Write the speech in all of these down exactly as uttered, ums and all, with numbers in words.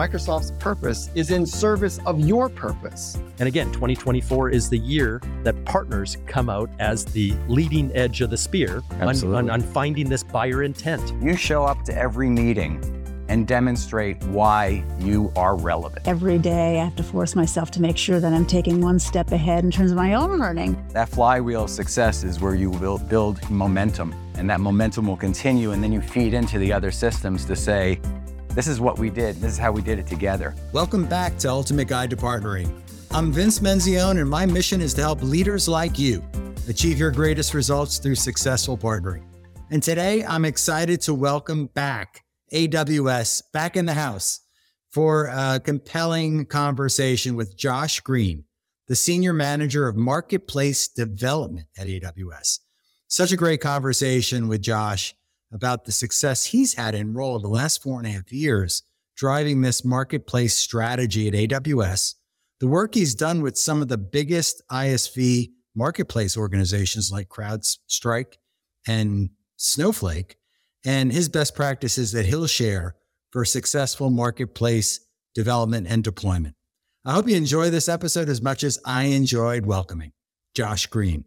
Microsoft's purpose is in service of your purpose. And again, twenty twenty-four is the year that partners come out as the leading edge of the spear on, on, on finding this buyer intent. You show up to every meeting and demonstrate why you are relevant. Every day I have to force myself to make sure that I'm taking one step ahead in terms of my own learning. That flywheel of success is where you will build momentum, and that momentum will continue, and then you feed into the other systems to say, this is what we did, this is how we did it together. Welcome back to Ultimate Guide to Partnering. I'm Vince Menzione, and my mission is to help leaders like you achieve your greatest results through successful partnering. And today I'm excited to welcome back A W S back in the house for a compelling conversation with Josh Green, the Senior Manager of Marketplace Development at A W S. Such a great conversation with Josh about the success he's had in role the last four and a half years, driving this marketplace strategy at A W S, the work he's done with some of the biggest I S V marketplace organizations like CrowdStrike and Snowflake, and his best practices that he'll share for successful marketplace development and deployment. I hope you enjoy this episode as much as I enjoyed welcoming Josh Green.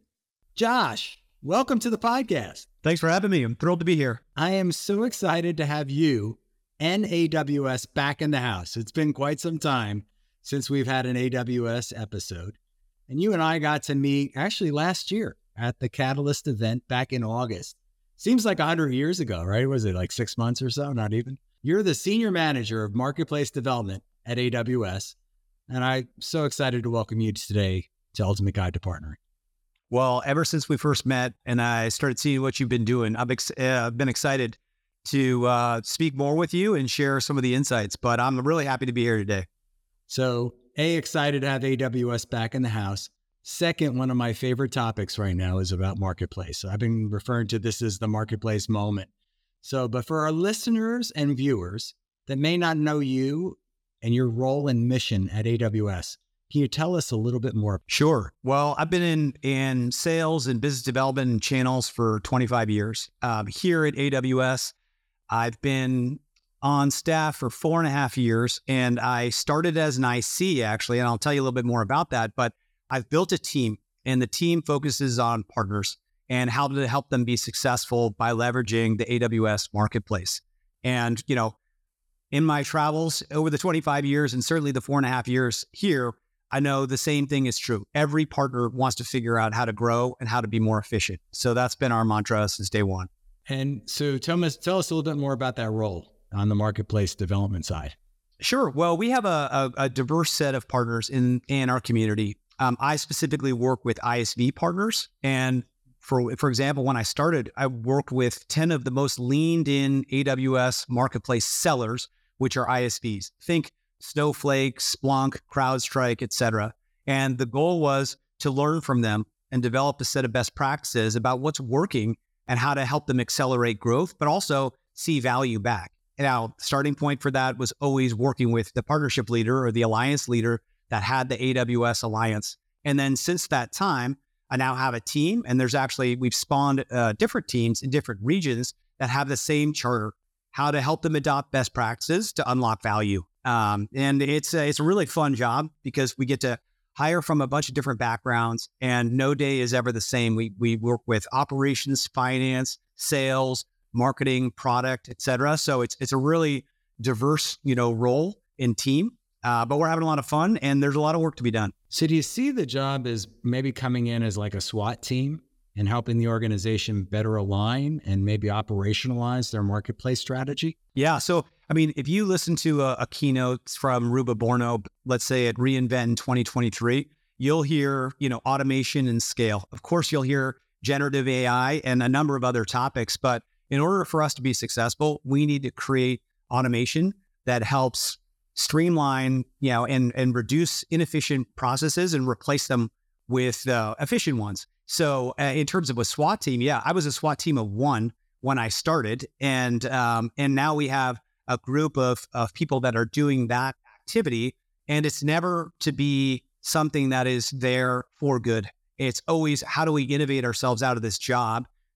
Josh, welcome to the podcast. Thanks for having me. I'm thrilled to be here. I am so excited to have you and A W S back in the house. It's been quite some time since we've had an A W S episode. And you and I got to meet actually last year at the Catalyst event back in August. Seems like a hundred years ago, right? Was it like six months or so? Not even. You're the Senior Manager of Marketplace Development at A W S. And I'm so excited to welcome you today to Ultimate Guide to Partnering. Well, ever since we first met and I started seeing what you've been doing, I've, ex- uh, I've been excited to uh, speak more with you and share some of the insights, but I'm really happy to be here today. So, A, excited to have A W S back in the house. Second, one of my favorite topics right now is about marketplace. So I've been referring to this as the marketplace moment. So, but for our listeners and viewers that may not know you and your role and mission at A W S, can you tell us a little bit more? Sure. Well, I've been in, in sales and business development and channels for twenty-five years. Um, here at A W S, I've been on staff for four and a half years, and I started as an I C actually, and I'll tell you a little bit more about that, but I've built a team, and the team focuses on partners and how to help them be successful by leveraging the A W S marketplace. And, you know, in my travels over the twenty-five years and certainly the four and a half years here, I know the same thing is true. Every partner wants to figure out how to grow and how to be more efficient. So that's been our mantra since day one. And so tell us, tell us a little bit more about that role on the marketplace development side. Sure. Well, we have a, a, a diverse set of partners in, in our community. Um, I specifically work with I S V partners. And for, for example, when I started, I worked with ten of the most leaned in A W S marketplace sellers, which are I S Vs. Think Snowflake, Splunk, CrowdStrike, et cetera. And the goal was to learn from them and develop a set of best practices about what's working and how to help them accelerate growth, but also see value back. Now, starting point for that was always working with the partnership leader or the alliance leader that had the A W S Alliance. And then since that time, I now have a team, and there's actually, we've spawned uh, different teams in different regions that have the same charter, how to help them adopt best practices to unlock value. Um, and it's a, it's a really fun job because we get to hire from a bunch of different backgrounds, and no day is ever the same. We we work with operations, finance, sales, marketing, product, et cetera. So it's it's a really diverse, you know, role and team. Uh, but we're having a lot of fun, and there's a lot of work to be done. So do you see the job as maybe coming in as like a SWAT team and helping the organization better align and maybe operationalize their marketplace strategy? Yeah. So, I mean, if you listen to a, a keynote from Ruba Borno, let's say at reInvent in twenty twenty-three, you'll hear, you know, automation and scale. Of course, you'll hear generative A I and a number of other topics. But in order for us to be successful, we need to create automation that helps streamline, you know, and, and reduce inefficient processes and replace them with uh, efficient ones. So uh, in terms of a SWAT team, yeah, I was a SWAT team of one when I started. And um, and now we have a group of, of people that are doing that activity. And it's never to be something that is there for good. It's always, how do we innovate ourselves out of this job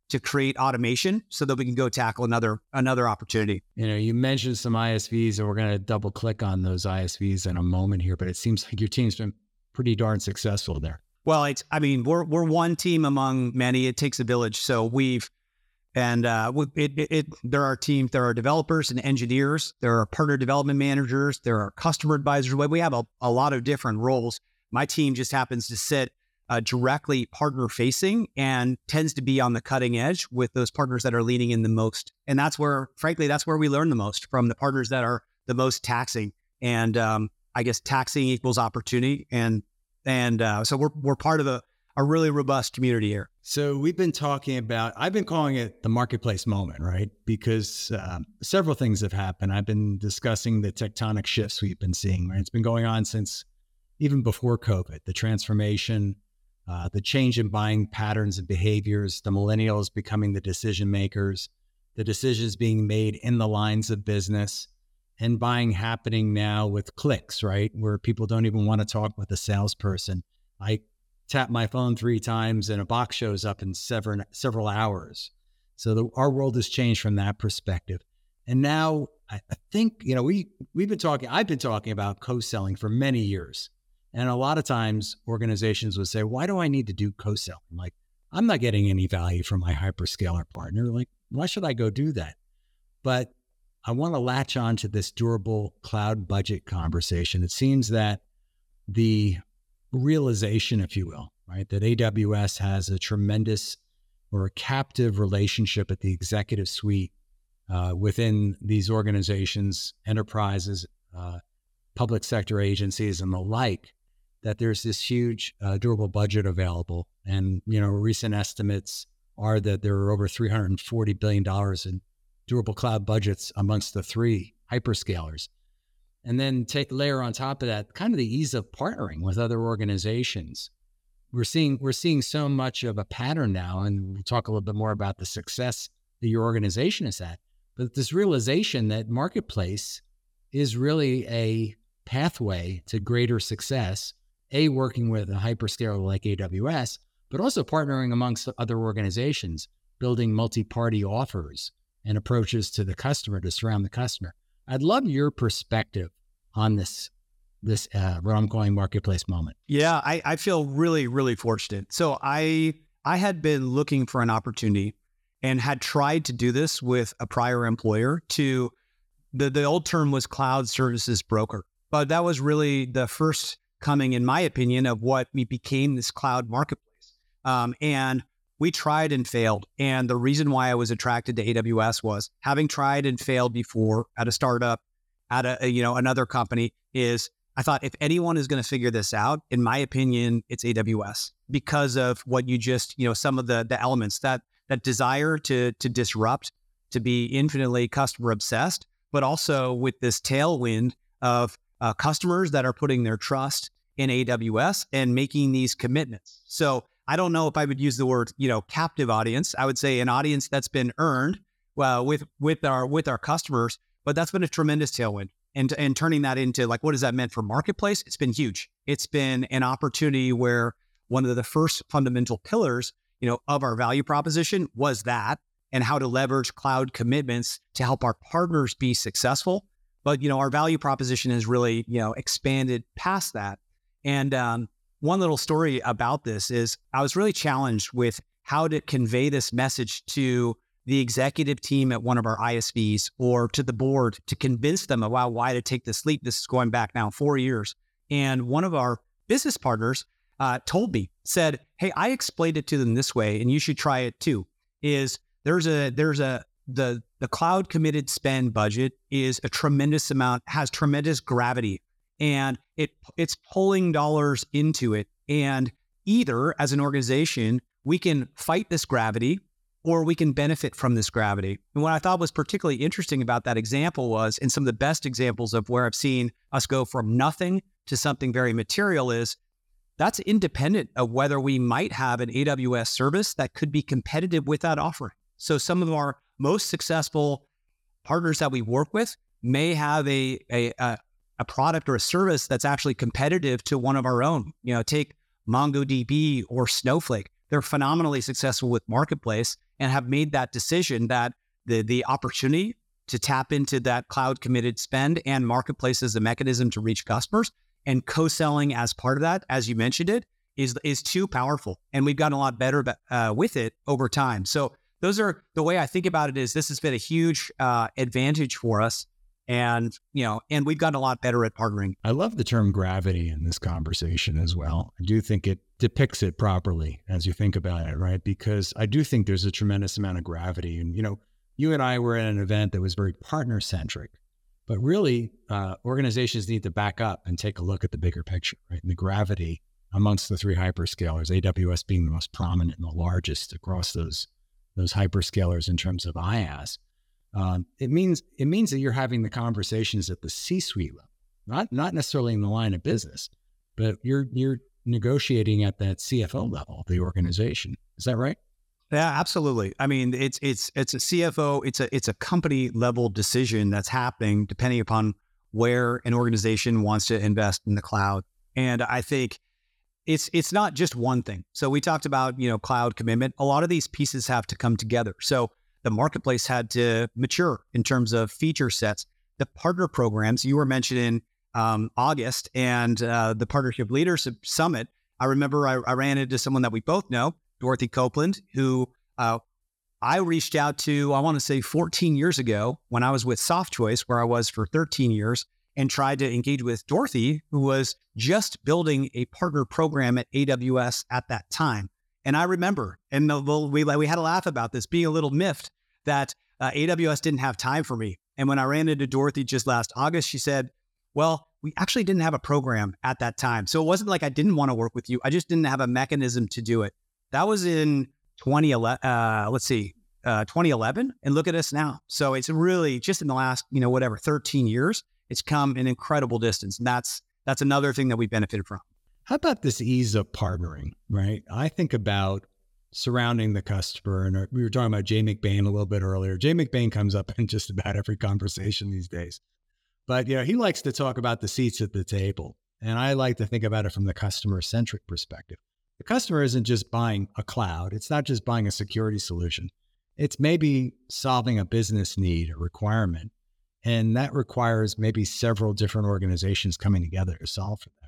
to create automation so that we can go tackle another another opportunity. You know, you mentioned some I S Vs, and we're going to double click on those I S Vs in a moment here, but it seems like your team's been pretty darn successful there. Well, it's, I mean, we're we're one team among many. It takes a village. So we've, and uh, it, it, it there are teams, there are developers and engineers, there are partner development managers, there are customer advisors. We have a, a lot of different roles. My team just happens to sit uh, directly partner facing and tends to be on the cutting edge with those partners that are leaning in the most. And that's where, frankly, that's where we learn the most, from the partners that are the most taxing. And um, I guess taxing equals opportunity. And And uh, so we're we're part of a, a really robust community here. So we've been talking about, I've been calling it the marketplace moment, right? Because um, several things have happened. I've been discussing the tectonic shifts we've been seeing, right? It's been going on since even before COVID, the transformation, uh, the change in buying patterns and behaviors, the millennials becoming the decision makers, the decisions being made in the lines of business, and buying happening now with clicks, right? Where people don't even want to talk with a salesperson. I tap my phone three times and a box shows up in several, several hours. So the, our world has changed from that perspective. And now I, I think, you know, we, we've been talking, I've been talking about co-selling for many years. And a lot of times organizations would say, why do I need to do co-selling? Like, I'm not getting any value from my hyperscaler partner. Like, why should I go do that? But I want to latch on to this durable cloud budget conversation. It seems that the realization, if you will, right, that A W S has a tremendous or a captive relationship at the executive suite uh, within these organizations, enterprises, uh, public sector agencies, and the like, that there's this huge uh, durable budget available. And, you know, recent estimates are that there are over three hundred forty billion dollars in durable cloud budgets amongst the three hyperscalers. And then take layer on top of that, kind of the ease of partnering with other organizations. We're seeing, we're seeing so much of a pattern now, and we'll talk a little bit more about the success that your organization has had, but this realization that marketplace is really a pathway to greater success, A, working with a hyperscaler like A W S, but also partnering amongst other organizations, building multi-party offers and approaches to the customer to surround the customer. I'd love your perspective on this, this uh, what I'm calling marketplace moment. Yeah, I, I feel really, really fortunate. So I I had been looking for an opportunity and had tried to do this with a prior employer to, the, the old term was cloud services broker. But that was really the first coming, in my opinion, of what we became this cloud marketplace. Um, and we tried and failed. And the reason why I was attracted to A W S was, having tried and failed before at a startup, at a, you know, another company, is I thought, if anyone is going to figure this out, in my opinion, it's A W S, because of what you just, you know, some of the the elements, that that desire to to disrupt, to be infinitely customer obsessed, but also with this tailwind of uh, customers that are putting their trust in A W S and making these commitments. So I don't know if I would use the word, you know, captive audience. I would say an audience that's been earned well with with our with our customers, but that's been a tremendous tailwind. And and turning that into, like, what does that mean for marketplace? It's been huge. It's been an opportunity where one of the first fundamental pillars, you know, of our value proposition was that, and how to leverage cloud commitments to help our partners be successful. But, you know, our value proposition has really, you know, expanded past that. And um, one little story about this is, I was really challenged with how to convey this message to the executive team at one of our I S Vs, or to the board, to convince them about why to take this leap. This is going back now four years. And one of our business partners uh, told me, said, hey, I explained it to them this way, and you should try it too. Is there's a, there's a, the, the cloud committed spend budget is a tremendous amount, has tremendous gravity, and it, it's pulling dollars into it. And either as an organization, we can fight this gravity, or we can benefit from this gravity. And what I thought was particularly interesting about that example was, and some of the best examples of where I've seen us go from nothing to something very material, is that's independent of whether we might have an A W S service that could be competitive with that offering. So some of our most successful partners that we work with may have a, a, a product or a service that's actually competitive to one of our own. You know, take MongoDB or Snowflake. they're phenomenally successful with Marketplace and have made that decision that the the opportunity to tap into that cloud committed spend and Marketplace as a mechanism to reach customers and co-selling as part of that, as you mentioned it, is is too powerful. And we've gotten a lot better uh, with it over time. So those are the way I think about it is this has been a huge uh, advantage for us. And, you know, and we've gotten a lot better at partnering. I love the term gravity in this conversation as well. I do think it depicts it properly as you think about it, right? Because I do think there's a tremendous amount of gravity. And, you know, you and I were at an event that was very partner centric, but really uh, organizations need to back up and take a look at the bigger picture, right? And the gravity amongst the three hyperscalers, A W S being the most prominent and the largest across those, those hyperscalers in terms of IaaS. Um, it means it means that you're having the conversations at the C-suite level, not not necessarily in the line of business, but you're you're negotiating at that C F O level of the organization. Is that right? Yeah, absolutely. I mean, it's it's it's a C F O, it's a it's a company level decision that's happening depending upon where an organization wants to invest in the cloud. And I think it's it's not just one thing. So we talked about, you know, cloud commitment. A lot of these pieces have to come together. So the Marketplace had to mature in terms of feature sets. The partner programs, you were mentioning um, August and uh, the Partnership Leaders Summit. I remember I, I ran into someone that we both know, Dorothy Copeland, who uh, I reached out to, I want to say fourteen years ago when I was with SoftChoice, where I was for thirteen years, and tried to engage with Dorothy, who was just building a partner program at A W S at that time. And I remember, and the, we we had a laugh about this, being a little miffed that uh, A W S didn't have time for me. And when I ran into Dorothy just last August, she said, well, we actually didn't have a program at that time. So it wasn't like I didn't want to work with you. I just didn't have a mechanism to do it. That was in twenty eleven, uh, let's see, uh, twenty eleven. And look at us now. So it's really just in the last, you know, whatever, thirteen years, it's come an incredible distance. And that's that's another thing that we benefited from. How about this ease of partnering, right? I think about surrounding the customer, and we were talking about Jay McBain a little bit earlier. Jay McBain comes up in just about every conversation these days. But, you know, he likes to talk about the seats at the table. And I like to think about it from the customer-centric perspective. The customer isn't just buying a cloud. It's not just buying a security solution. It's maybe solving a business need, a requirement. And that requires maybe several different organizations coming together to solve for that.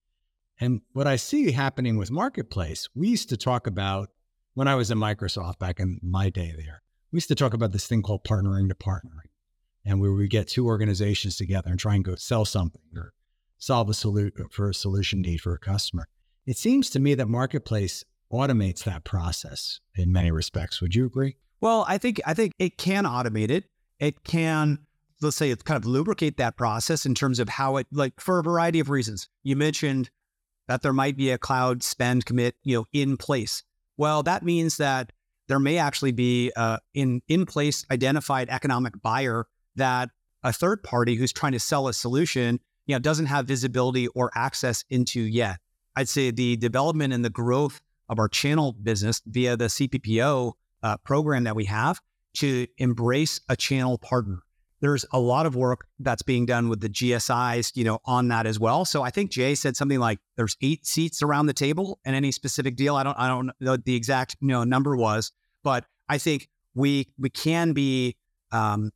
And what I see happening with Marketplace, we used to talk about, when I was at Microsoft back in my day there, we used to talk about this thing called partnering to partnering, and where we get two organizations together and try and go sell something or solve a solution for a solution need for a customer. It seems to me that Marketplace automates that process in many respects. Would you agree? Well, I think I think it can automate it. It can, let's say, it kind of lubricate that process in terms of how it, like, for a variety of reasons. You mentioned that there might be a cloud spend commit, you know, in place. Well, that means that there may actually be a in in place identified economic buyer that a third party who's trying to sell a solution, you know, doesn't have visibility or access into yet. I'd say the development and the growth of our channel business via the C P P O uh, program that we have to embrace a channel partner. There's a lot of work that's being done with the G S Is, you know, on that as well. So I think Jay said something like there's eight seats around the table in any specific deal. I don't, I don't know what the exact, you know, number was, but I think we we can be um,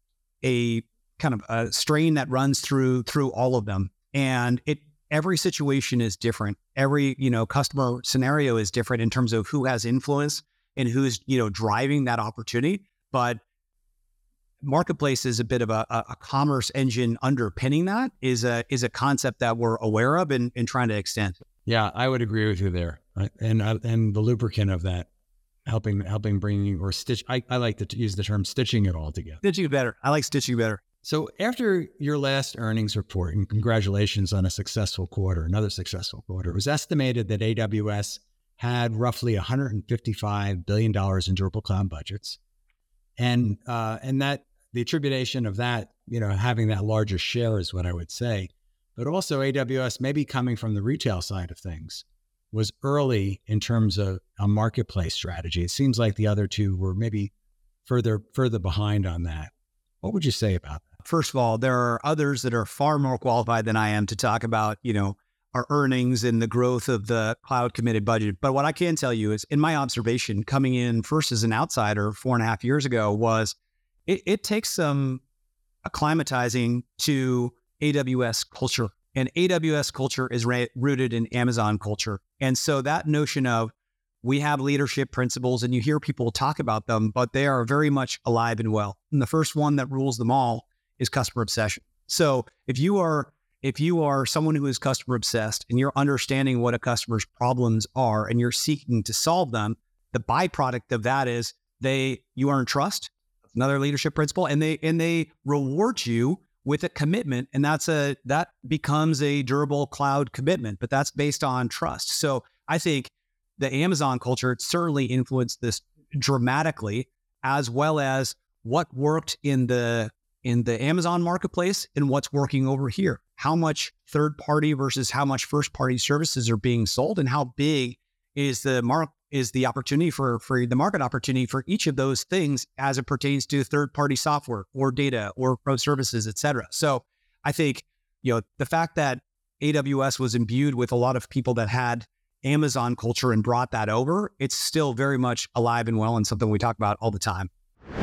a kind of a strain that runs through through all of them, and it every situation is different. Every, you know, customer scenario is different in terms of who has influence and who's, you know, driving that opportunity, but Marketplace is a bit of a, a commerce engine underpinning that is a is a concept that we're aware of and, and trying to extend. Yeah, I would agree with you there. And uh, and the lubricant of that, helping helping bringing or stitch. I, I like to use the term stitching it all together. Stitching better. I like stitching better. So after your last earnings report, and congratulations on a successful quarter, another successful quarter, it was estimated that A W S had roughly one hundred fifty-five billion dollars in durable cloud budgets, and uh, and that. The attribution of that, you know, having that larger share is what I would say. But also A W S, maybe coming from the retail side of things, was early in terms of a marketplace strategy. It seems like the other two were maybe further further behind on that. What would you say about that? First of all, there are others that are far more qualified than I am to talk about, you know, our earnings and the growth of the cloud committed budget. But what I can tell you is, in my observation, coming in first as an outsider four and a half years ago, was it, it takes some acclimatizing to A W S culture. And A W S culture is ra- rooted in Amazon culture. And so that notion of we have leadership principles, and you hear people talk about them, but they are very much alive and well. And the first one that rules them all is customer obsession. So if you are if you are someone who is customer obsessed and you're understanding what a customer's problems are and you're seeking to solve them, the byproduct of that is they you earn trust, another leadership principle, and they and they reward you with a commitment, and that's a that becomes a durable cloud commitment, but that's based on trust. So I think the Amazon culture certainly influenced this dramatically, as well as what worked in the in the Amazon marketplace and what's working over here. How much third party versus how much first party services are being sold, and how big is the mark is the opportunity for for the market opportunity for each of those things as it pertains to third party software or data or pro services, et cetera. So I think, you know, the fact that A W S was imbued with a lot of people that had Amazon culture and brought that over, it's still very much alive and well and something we talk about all the time.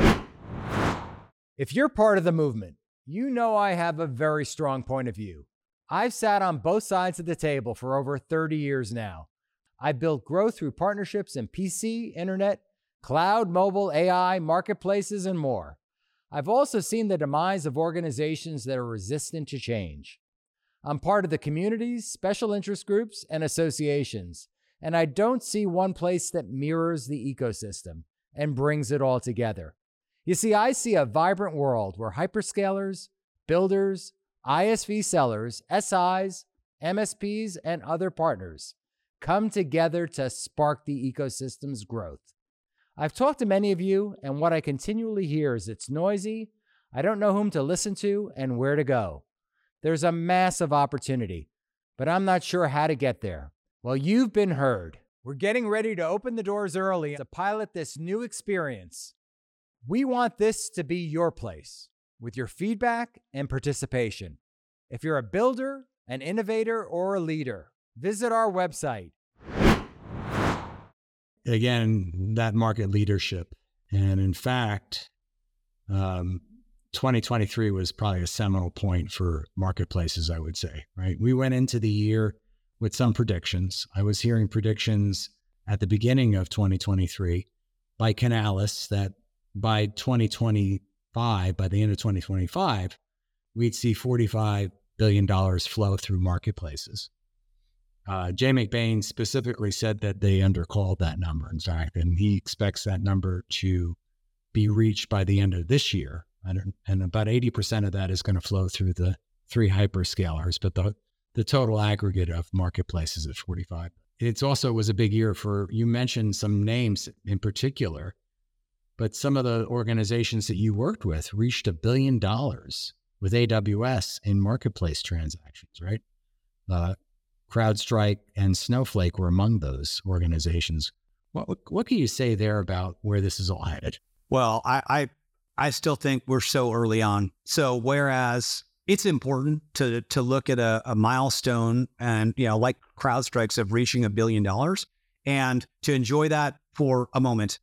If you're part of the movement, you know I have a very strong point of view. I've sat on both sides of the table for over thirty years now. I've built growth through partnerships in P C, internet, cloud, mobile, A I, marketplaces, and more. I've also seen the demise of organizations that are resistant to change. I'm part of the communities, special interest groups, and associations, and I don't see one place that mirrors the ecosystem and brings it all together. You see, I see a vibrant world where hyperscalers, builders, I S V sellers, S Is, M S Ps, and other partners come together to spark the ecosystem's growth. I've talked to many of you, and what I continually hear is it's noisy, I don't know whom to listen to, and where to go. There's a massive opportunity, but I'm not sure how to get there. Well, you've been heard. We're getting ready to open the doors early to pilot this new experience. We want this to be your place with your feedback and participation. If you're a builder, an innovator, or a leader, visit our website. Again, that market leadership. And in fact, um, twenty twenty-three was probably a seminal point for marketplaces, I would say, right? We went into the year with some predictions. I was hearing predictions at the beginning of twenty twenty-three by Canalys that by twenty twenty-five, by the end of twenty twenty-five, we'd see forty-five billion dollars flow through marketplaces. Uh, Jay McBain specifically said that they undercalled that number, in fact, and he expects that number to be reached by the end of this year. And, and about eighty percent of that is going to flow through the three hyperscalers, but the, the total aggregate of marketplaces is forty-five. It's also was a big year for, you mentioned some names in particular, but some of the organizations that you worked with reached a billion dollars with A W S in marketplace transactions, right? Uh, CrowdStrike and Snowflake were among those organizations. What, what what can you say there about where this is all headed? Well, I, I I still think we're so early on. So whereas it's important to to look at a, a milestone and, you know, like CrowdStrike's of reaching a billion dollars and to enjoy that for a moment,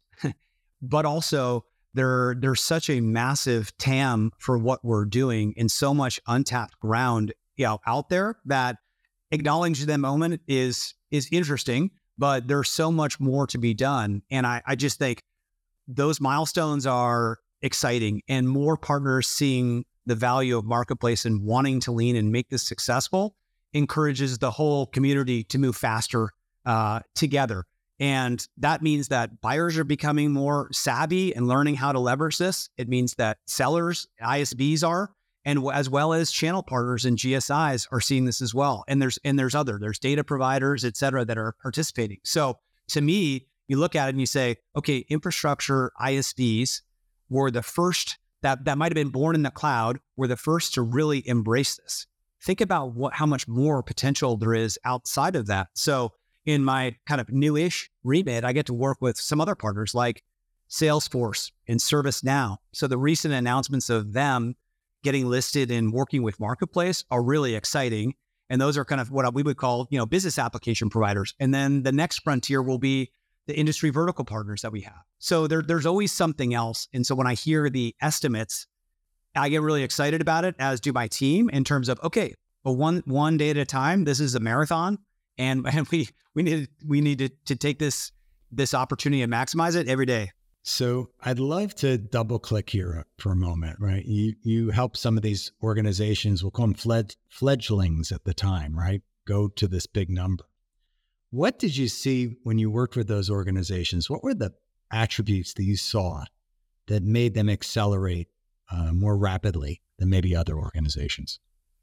but also there there's such a massive T A M for what we're doing and so much untapped ground, you know, out there that acknowledging that moment is is interesting, but there's so much more to be done. And I, I just think those milestones are exciting, and more partners seeing the value of marketplace and wanting to lean and make this successful encourages the whole community to move faster uh, together. And that means that buyers are becoming more savvy and learning how to leverage this. It means that sellers, I S Vs are, and as well as channel partners and G S Is are seeing this as well. And there's and there's other, there's data providers, et cetera, that are participating. So to me, you look at it and you say, okay, infrastructure I S Vs were the first that, that might have been born in the cloud, were the first to really embrace this. Think about what how much more potential there is outside of that. So in my kind of newish remit, I get to work with some other partners like Salesforce and ServiceNow. So the recent announcements of them getting listed and working with Marketplace are really exciting. And those are kind of what we would call, you know, business application providers. And then the next frontier will be the industry vertical partners that we have. So there, there's always something else. And so when I hear the estimates, I get really excited about it, as do my team, in terms of, okay, but one one day at a time, this is a marathon. And, and we we need we need to, to take this this opportunity and maximize it every day. So I'd love to double click here for a moment, right? You you help some of these organizations, we'll call them fled, fledglings at the time, right? Go to this big number. What did you see when you worked with those organizations? What were the attributes that you saw that made them accelerate uh, more rapidly than maybe other organizations?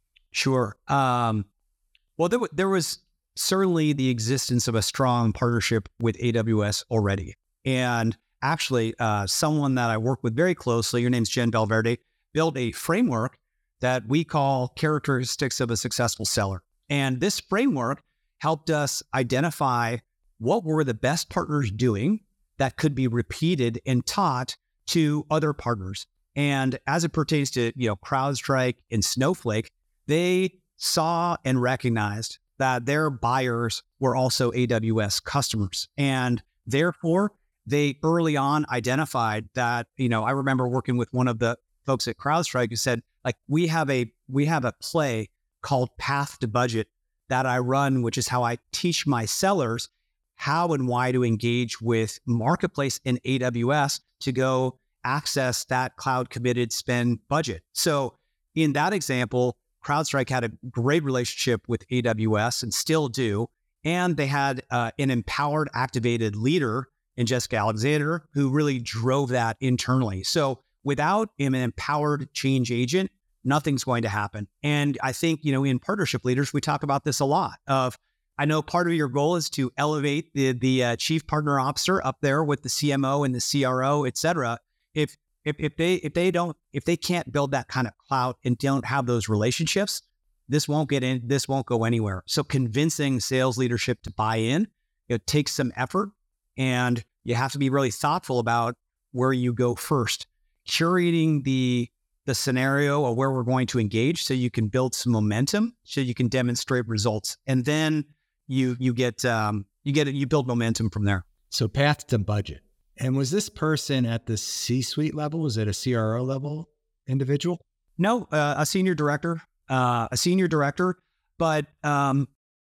Sure. Um, well, there, w- there was certainly the existence of a strong partnership with A W S already. And actually, uh, someone that I work with very closely, her name's Jen Valverde, built a framework that we call characteristics of a successful seller. And this framework helped us identify what were the best partners doing that could be repeated and taught to other partners. And as it pertains to, you know, CrowdStrike and Snowflake, they saw and recognized that their buyers were also A W S customers. And therefore, they early on identified that, you know, I remember working with one of the folks at CrowdStrike who said, like, we have a we have a play called Path to Budget that I run, which is how I teach my sellers how and why to engage with Marketplace and A W S to go access that cloud committed spend budget. So in that example, CrowdStrike had a great relationship with A W S and still do. And they had uh, an empowered, activated leader in Jessica Alexander who really drove that internally. So without an empowered change agent, nothing's going to happen. And I think, you know, in partnership leaders, we talk about this a lot of, I know part of your goal is to elevate the the uh, chief partner officer up there with the C M O and the C R O, et cetera. If, if, if they, if they don't, if they can't build that kind of clout and don't have those relationships, this won't get in, this won't go anywhere. So convincing sales leadership to buy in, it takes some effort, and you have to be really thoughtful about where you go first, curating the the scenario of where we're going to engage so you can build some momentum, so you can demonstrate results. And then you you get um, you get you build momentum from there. So path to budget. And was this person at the C-suite level? Was it a C R O level individual? No, uh, a senior director, uh, a senior director, but um,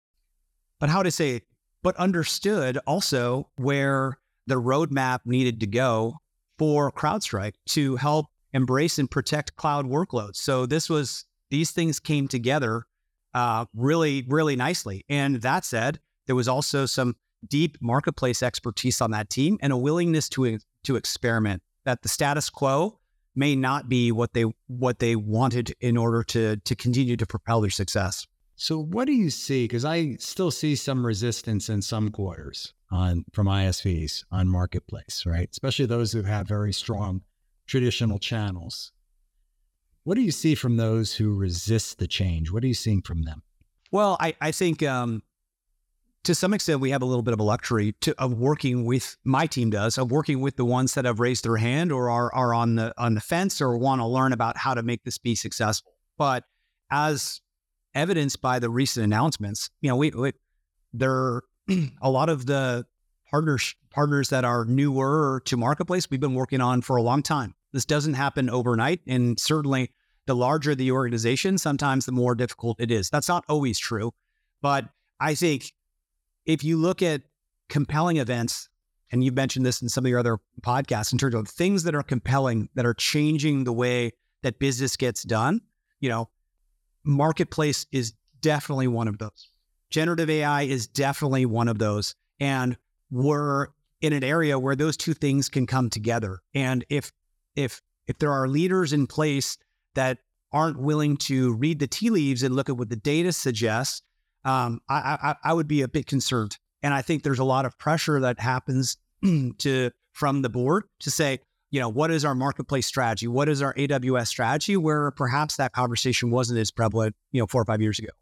but how to say it, but understood also where the roadmap needed to go for CrowdStrike to help embrace and protect cloud workloads. So this was, these things came together uh, really, really nicely. And that said, there was also some deep marketplace expertise on that team and a willingness to to experiment. That the status quo may not be what they what they wanted in order to to continue to propel their success. So what do you see? Because I still see some resistance in some quarters on from I S Vs on marketplace, right? Especially those who have very strong traditional channels. What do you see from those who resist the change? What are you seeing from them? Well, I, I think um, to some extent, we have a little bit of a luxury to, of working with, my team does, of working with the ones that have raised their hand or are, are on the on the fence or want to learn about how to make this be successful. But as evidenced by the recent announcements, you know, we, we there a lot of the partners partners that are newer to marketplace we've been working on for a long time. This doesn't happen overnight, and certainly the larger the organization, sometimes the more difficult it is. That's not always true, but I think if you look at compelling events, and you've mentioned this in some of your other podcasts, in terms of things that are compelling, that are changing the way that business gets done, you know, marketplace is definitely one of those. Generative A I is definitely one of those. And we're in an area where those two things can come together. And if if if there are leaders in place that aren't willing to read the tea leaves and look at what the data suggests, um, I, I, I would be a bit concerned. And I think there's a lot of pressure that happens to from the board to say, you know, what is our marketplace strategy? What is our A W S strategy? Where perhaps that conversation wasn't as prevalent, you know, four or five years ago.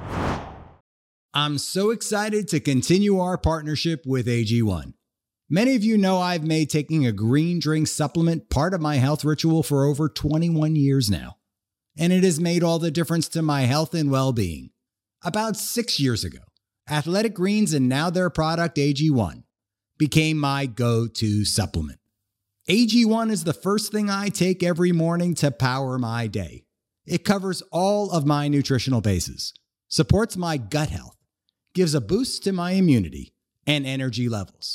I'm so excited to continue our partnership with A G one. Many of you know I've made taking a green drink supplement part of my health ritual for over twenty-one years now, and it has made all the difference to my health and well-being. About six years ago, Athletic Greens and now their product A G one became my go-to supplement. A G one is the first thing I take every morning to power my day. It covers all of my nutritional bases, supports my gut health, gives a boost to my immunity and energy levels.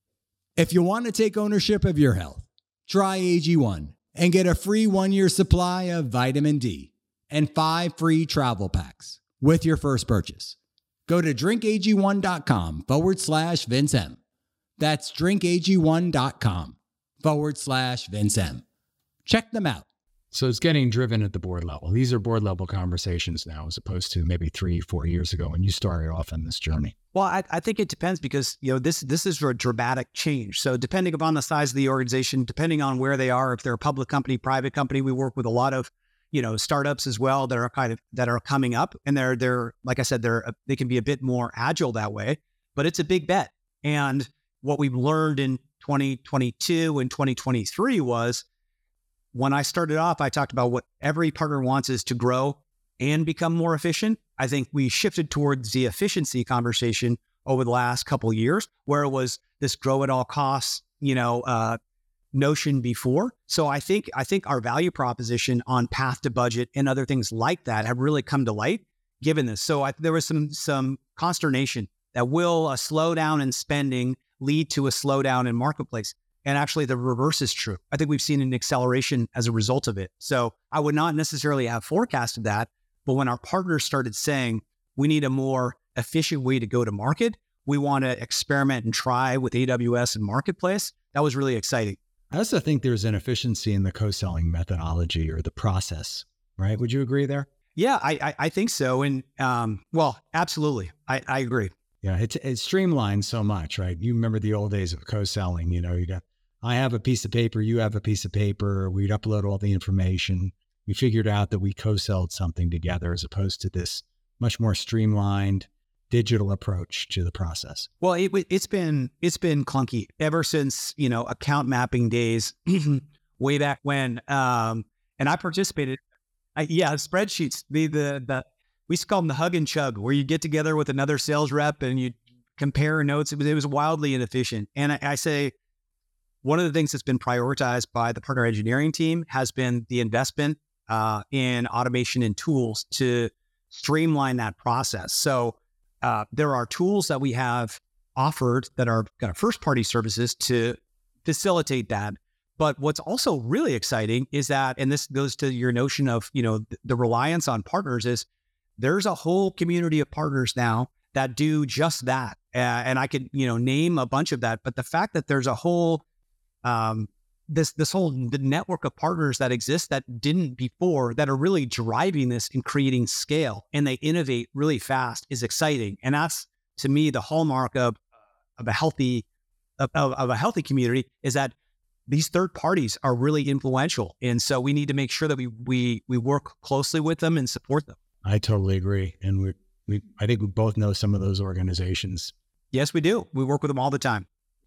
If you want to take ownership of your health, try A G one and get a free one-year supply of vitamin D and five free travel packs with your first purchase. Go to drinkag1.com forward slash Vince M. That's drinkag1.com forward slash Vince M. Check them out. So it's getting driven at the board level. These are board level conversations now, as opposed to maybe three, four years ago when you started off on this journey. Well, I, I think it depends because, you know, this this is a dramatic change. So depending upon the size of the organization, depending on where they are, if they're a public company, private company, we work with a lot of, you know, startups as well that are kind of that are coming up, and they're they're like I said, they're they can be a bit more agile that way, but it's a big bet. And what we've learned in twenty twenty-two and twenty twenty-three was, when I started off, I talked about what every partner wants is to grow and become more efficient. I think we shifted towards the efficiency conversation over the last couple of years, where it was this grow at all costs, you know, uh, notion before. So I think I think our value proposition on path to budget and other things like that have really come to light given this. So I, there was some some consternation that will a slowdown in spending lead to a slowdown in marketplace. And actually the reverse is true. I think we've seen an acceleration as a result of it. So I would not necessarily have forecasted that, but when our partners started saying, we need a more efficient way to go to market, we want to experiment and try with A W S and Marketplace, that was really exciting. I also think there's an efficiency in the co-selling methodology or the process, right? Would you agree there? Yeah, I I, I think so. And um, well, absolutely. I, I agree. Yeah, it's, it's streamlined so much, right? You remember the old days of co-selling, you know, you got, I have a piece of paper, you have a piece of paper, we'd upload all the information. We figured out that we co-sold something together as opposed to this much more streamlined digital approach to the process. Well, it, it's been it's been clunky ever since, you know, account mapping days way back when. Um, and I participated. I, yeah, spreadsheets. The the the we used to call them the hug and chug, where you get together with another sales rep and you compare notes. It was it was wildly inefficient. And I, I say one of the things that's been prioritized by the partner engineering team has been the investment uh, in automation and tools to streamline that process. So uh, there are tools that we have offered that are kind of first-party services to facilitate that. But what's also really exciting is that, and this goes to your notion of, you know, the, the reliance on partners, is there's a whole community of partners now that do just that. Uh, and I could, you know, name a bunch of that. But the fact that there's a whole um, this this whole the network of partners that exist that didn't before, that are really driving this and creating scale, and they innovate really fast, is exciting. And that's, to me, the hallmark of of a healthy of, of, of a healthy community, is that these third parties are really influential. And so we need to make sure that we we we work closely with them and support them. I totally agree. And we we I think we both know some of those organizations. Yes, we do. We work with them all the time.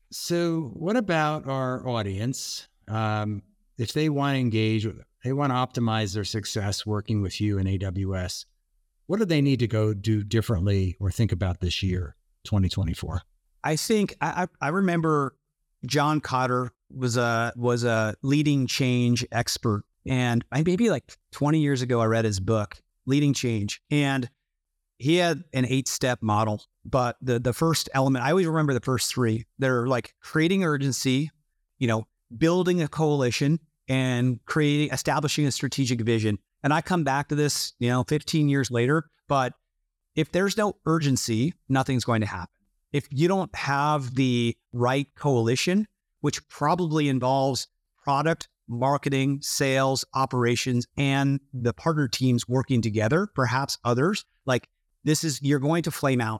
So what about our audience? Um, if they want to engage, they want to optimize their success working with you in A W S, what do they need to go do differently or think about this year, twenty twenty-four? I think I, I remember John Cotter was a was a leading change expert, and I, maybe like twenty years ago, I read his book, Leading Change, and he had an eight-step model. But the the first element, I always remember the first three. They're like creating urgency, you know, building a coalition, and creating, establishing a strategic vision. And I come back to this, you know, fifteen years later. But if there's no urgency, nothing's going to happen. If you don't have the right coalition, which probably involves product, marketing, sales, operations, and the partner teams working together, perhaps others, like this is, you're going to flame out.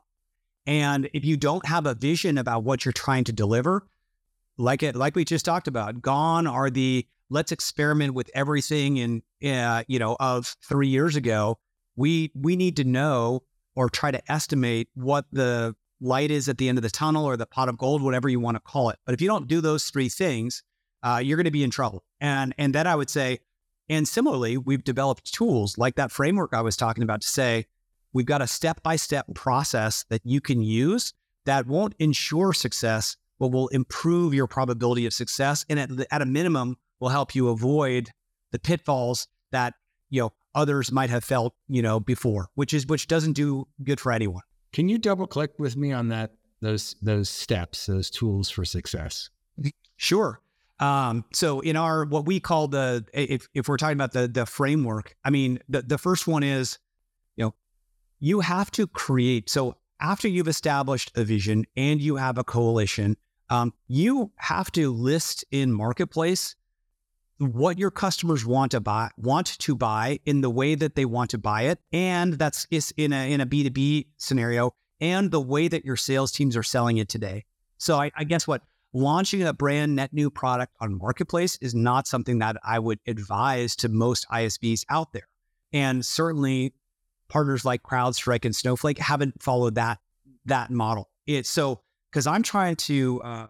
And if you don't have a vision about what you're trying to deliver, like it, like we just talked about, gone are the let's experiment with everything in, uh, you know, of three years ago. We we need to know or try to estimate what the light is at the end of the tunnel, or the pot of gold, whatever you want to call it. But if you don't do those three things, uh, you're going to be in trouble. And and then I would say, and similarly, we've developed tools like that framework I was talking about to say, we've got a step-by-step process that you can use that won't ensure success, but will improve your probability of success. And at, at a minimum, will help you avoid the pitfalls that, you know, others might have felt, you know, before, which is, which doesn't do good for anyone. Can you double click with me on that, those, those steps, those tools for success? Sure. Um, so in our, what we call the, if, if we're talking about the, the framework, I mean, the, the first one is, you know, you have to create. So after you've established a vision and you have a coalition, um, you have to list in marketplace what your customers want to buy, want to buy in the way that they want to buy it. And that's is in a, in a B two B scenario, and the way that your sales teams are selling it today. So I, I guess what, launching a brand net new product on marketplace is not something that I would advise to most I S Vs out there. And certainly partners like CrowdStrike and Snowflake haven't followed that, that model. It's so, cause I'm trying to, uh,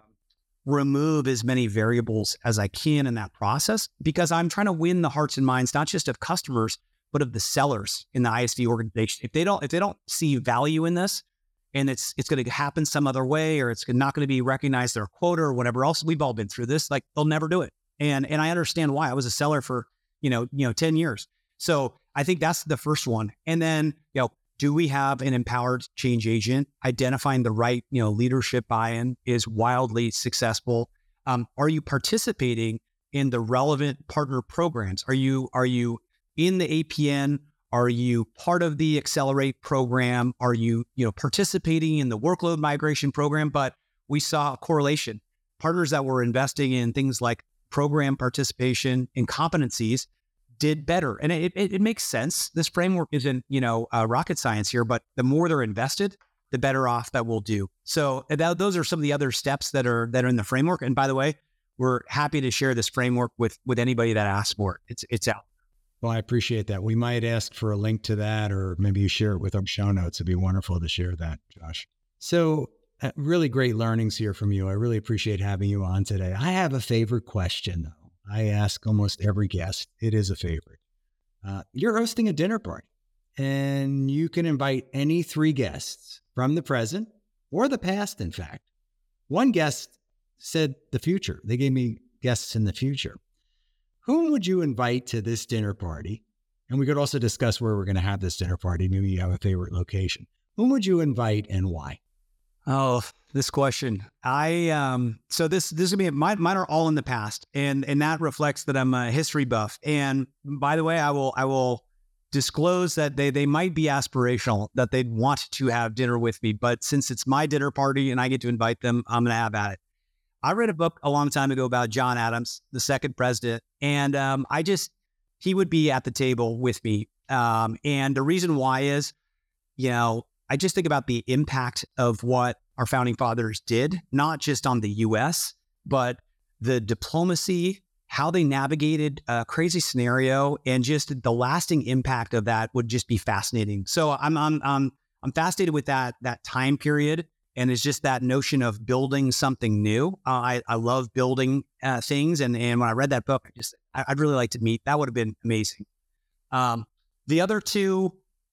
remove as many variables as I can in that process, because I'm trying to win the hearts and minds, not just of customers, but of the sellers in the I S V organization. If they don't, if they don't see value in this, and it's it's going to happen some other way, or it's not going to be recognized their quota or whatever else, we've all been through this. Like, they'll never do it. And and I understand why. I was a seller for you know you know ten years. So I think that's the first one. And then you know. Do we have an empowered change agent? Identifying the right, you know, leadership buy-in is wildly successful. Um, are you participating in the relevant partner programs? Are you are you in the A P N? Are you part of the Accelerate program? Are you you know participating in the workload migration program? But we saw a correlation. Partners that were investing in things like program participation and competencies did better. And it, it, it makes sense. This framework isn't, you know, uh, rocket science here, but the more they're invested, the better off that we'll do. So that, those are some of the other steps that are, that are in the framework. And by the way, we're happy to share this framework with, with anybody that asks for it. It's, it's out. Well, I appreciate that. We might ask for a link to that, or maybe you share it with our show notes. It'd be wonderful to share that, Josh. So uh, really great learnings here from you. I really appreciate having you on today. I have a favorite question though. I ask almost every guest. It is a favorite. Uh, you're hosting a dinner party, and you can invite any three guests from the present or the past, in fact. One guest said the future. They gave me guests in the future. Whom would you invite to this dinner party? And we could also discuss where we're going to have this dinner party. Maybe you have a favorite location. Whom would you invite and why? Oh, this question. I, um, so this, this is gonna be, mine, mine are all in the past, and, and that reflects that I'm a history buff. And by the way, I will, I will disclose that they, they might be aspirational, that they'd want to have dinner with me, but since it's my dinner party and I get to invite them, I'm going to have at it. I read a book a long time ago about John Adams, the second president. And, um, I just, he would be at the table with me. Um, and the reason why is, you know, I just think about the impact of what our founding fathers did, not just on the U S, but the diplomacy, how they navigated a crazy scenario, and just the lasting impact of that would just be fascinating. So I'm I'm I'm, I'm fascinated with that that time period, and it's just that notion of building something new. Uh, I I love building uh, things, and and when I read that book, I just I, I'd really like to meet. That would have been amazing. Um, the other two,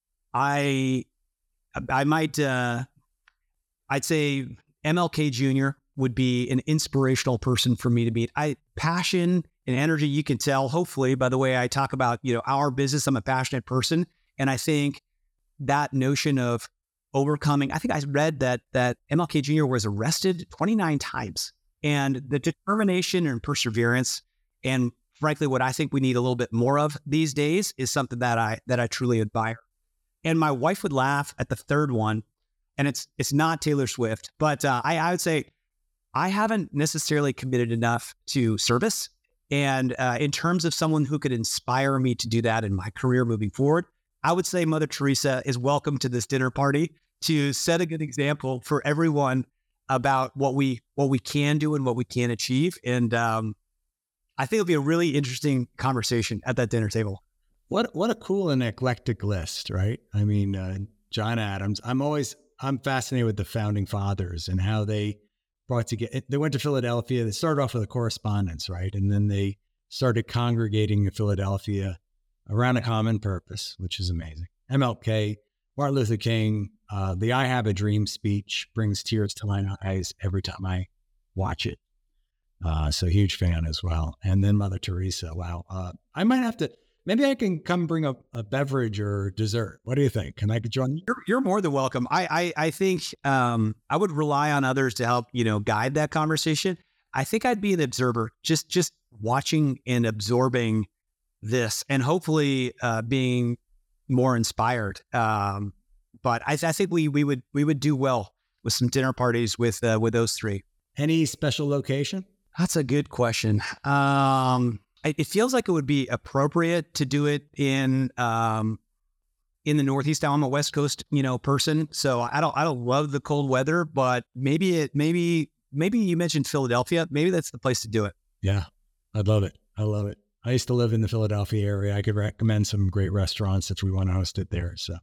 I. I might, uh, I'd say M L K Junior would be an inspirational person for me to meet. I passion and energy, you can tell, hopefully, by the way I talk about, you know, our business. I'm a passionate person. And I think that notion of overcoming, I think I read that, that M L K Junior was arrested twenty-nine times, and the determination and perseverance, and frankly, what I think we need a little bit more of these days, is something that I, that I truly admire. And my wife would laugh at the third one, and it's it's not Taylor Swift, but uh, I, I would say I haven't necessarily committed enough to service. And uh, in terms of someone who could inspire me to do that in my career moving forward, I would say Mother Teresa is welcome to this dinner party to set a good example for everyone about what we what we can do and what we can achieve. And um, I think it'll be a really interesting conversation at that dinner table. What what a cool and eclectic list, right? I mean, uh, John Adams. I'm always I'm fascinated with the founding fathers and how they brought together. They went to Philadelphia. They started off with a correspondence, right, and then they started congregating in Philadelphia around a common purpose, which is amazing. M L K, Martin Luther King, uh, the I Have a Dream speech brings tears to my eyes every time I watch it. Uh, so huge fan as well. And then Mother Teresa. Wow. Uh, I might have to, maybe I can come bring a, a beverage or dessert. What do you think? Can I join you? You're, you're more than welcome. I, I, I think um, I would rely on others to help, you know, guide that conversation. I think I'd be an observer, just, just watching and absorbing this and hopefully uh, being more inspired. Um, but I, I think we, we would, we would do well with some dinner parties with, uh, with those three. Any special location? That's a good question. Um, it, it feels like it would be appropriate to do it in, um, in the Northeast. I'm a West Coast, you know, person. So I don't, I don't love the cold weather, but maybe it, maybe, maybe you mentioned Philadelphia. Maybe that's the place to do it. Yeah. I'd love it. I love it. I used to live in the Philadelphia area. I could recommend some great restaurants if we want to host it there. So,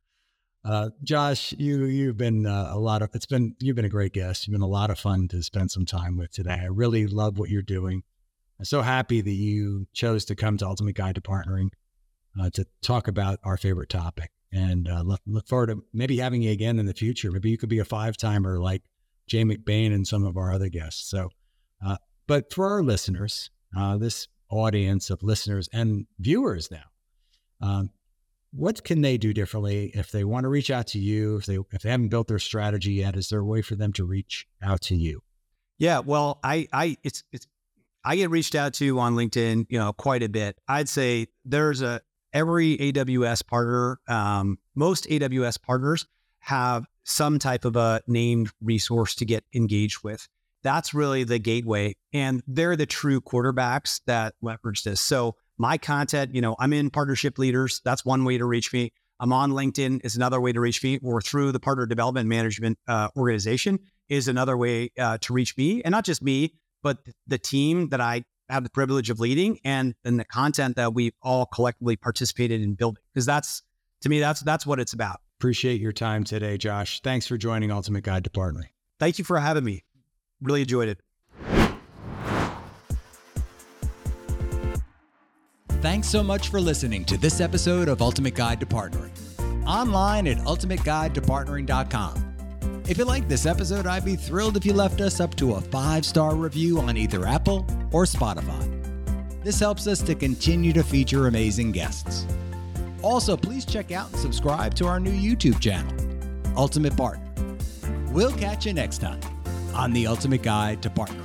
uh, Josh, you, you've been uh, a lot of, it's been, you've been a great guest. You've been a lot of fun to spend some time with today. I really love what you're doing. I'm so happy that you chose to come to Ultimate Guide to Partnering uh, to talk about our favorite topic, and uh, look, look forward to maybe having you again in the future. Maybe you could be a five timer like Jay McBain and some of our other guests. So, uh, but for our listeners, uh, this audience of listeners and viewers now, um, what can they do differently if they want to reach out to you? If they if they haven't built their strategy yet, is there a way for them to reach out to you? Yeah, well, I I it's it's I get reached out to on LinkedIn, you know, quite a bit. I'd say there's a every A W S partner, um, most A W S partners have some type of a named resource to get engaged with. That's really the gateway. And they're the true quarterbacks that leverage this. So my content, you know, I'm in Partnership Leaders. That's one way to reach me. I'm on LinkedIn is another way to reach me, or through the Partner Development Management uh, organization is another way uh, to reach me. And not just me, but the team that I have the privilege of leading, and, and the content that we've all collectively participated in building. Because that's, to me, that's that's what it's about. Appreciate your time today, Josh. Thanks for joining Ultimate Guide to Partnering. Thank you for having me. Really enjoyed it. Thanks so much for listening to this episode of Ultimate Guide to Partnering. Online at ultimate guide to partnering dot com. If you liked this episode, I'd be thrilled if you left us up to a five-star review on either Apple or Spotify. This helps us to continue to feature amazing guests. Also, please check out and subscribe to our new YouTube channel, Ultimate Partner. We'll catch you next time on the Ultimate Guide to Partnering.